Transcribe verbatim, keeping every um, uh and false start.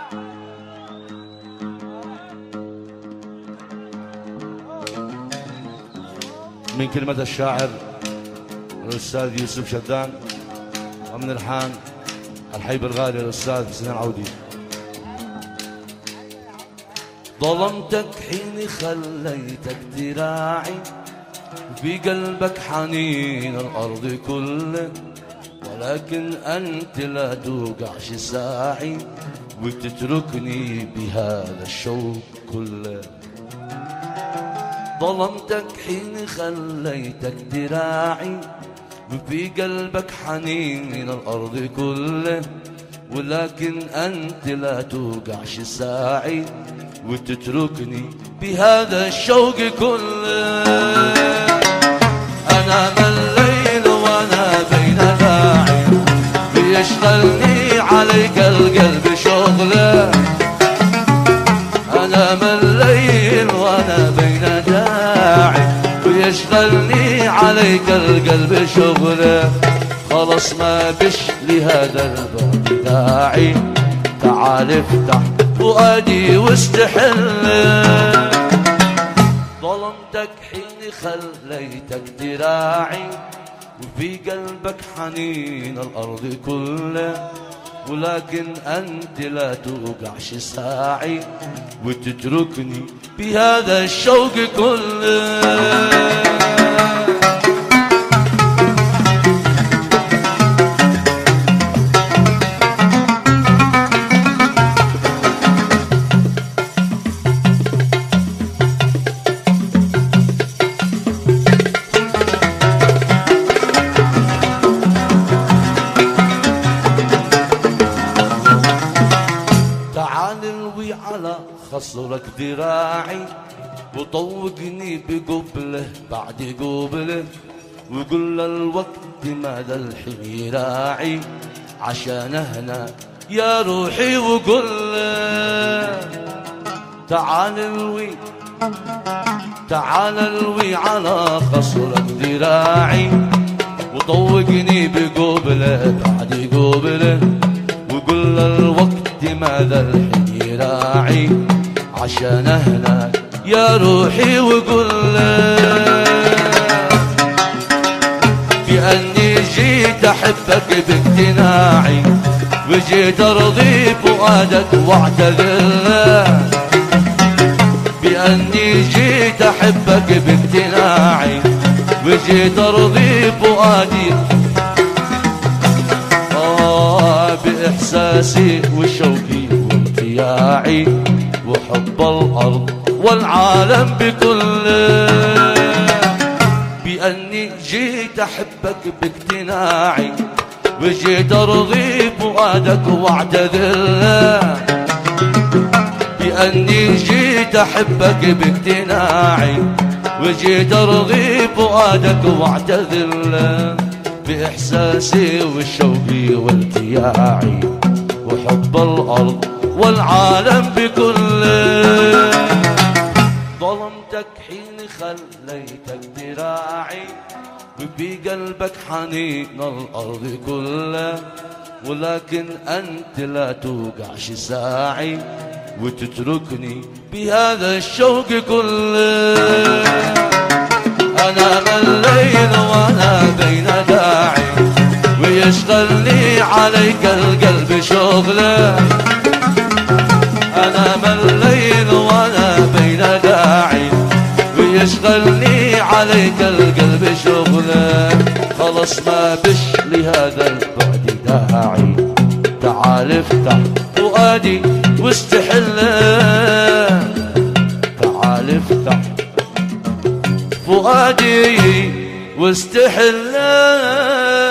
من كلمة الشاعر الأستاذ يوسف شدان، ومن الحان الحبيب الغالي الأستاذ سنان عودي. ظلمتك حين خليتك ذراعي، وفي قلبك حنين الأرض كله، ولكن أنت لا توقعش ساعي وتتركني بهذا الشوق كله. ظلمتك حين خليتك ذراعي، وفي قلبك حنين من الأرض كله، ولكن أنت لا توقعش ساعي وتتركني بهذا الشوق كله. أنا من الليل وأنا بين داعي، بيشغلني عليك القلب شغله. أنا من الليل وأنا بين داعي، بيشغلني عليك القلب شغله. خلص ما بش لهذا البعد داعي، تعال افتح فؤادي واستحل. ظلمتك حين خليتك ذراعي، وفي قلبك حنين الأرض كله، ولكن أنت لا توقعش ساعي وتتركني بهذا الشوق كله. على خصرك ذراعي، وطوقني بقبله بعد قبله، وقل الوقت ماذا الحين راعي، عشان هنا يا روحي. وقل تعال الوي تعال الوي على خصرك ذراعي، وطوقني بقبله بعد قبله، وقل الوقت ماذا الحين راعي، عشان هناك يا روحي. وقل بأني جيت أحبك باقتناعي، وجيت أرضي فؤادك واعتذر. بأني جيت أحبك باقتناعي، وجيت أرضي فؤادي آه بإحساسي وشوقي وامتياعي، وحب الأرض والعالم بكله. بأني جيت أحبك باقتناعي، وجيت أرضي فؤادك واعتذر. بأني جيت أحبك باقتناعي، وجيت أرضي فؤادك واعتذر. بإحساسي وشوقي والتياعي، وحب الأرض والعالم بكله. ظلمتك حين خليتك ذراعي، وفي قلبك حنين الأرض كله، ولكن أنت لا توقعش ساعي وتتركني بهذا الشوق كله. أنا من الليل وأنا بين داعي، ويشغلني عليك القلب شغله. أنا من الليل وأنا بين داعي، ويشغلني عليك القلب شغله. خلص ما بش لهذا البعد داعي، تعال افتح فؤادي واستحل. تعال افتح فؤادي واستحل.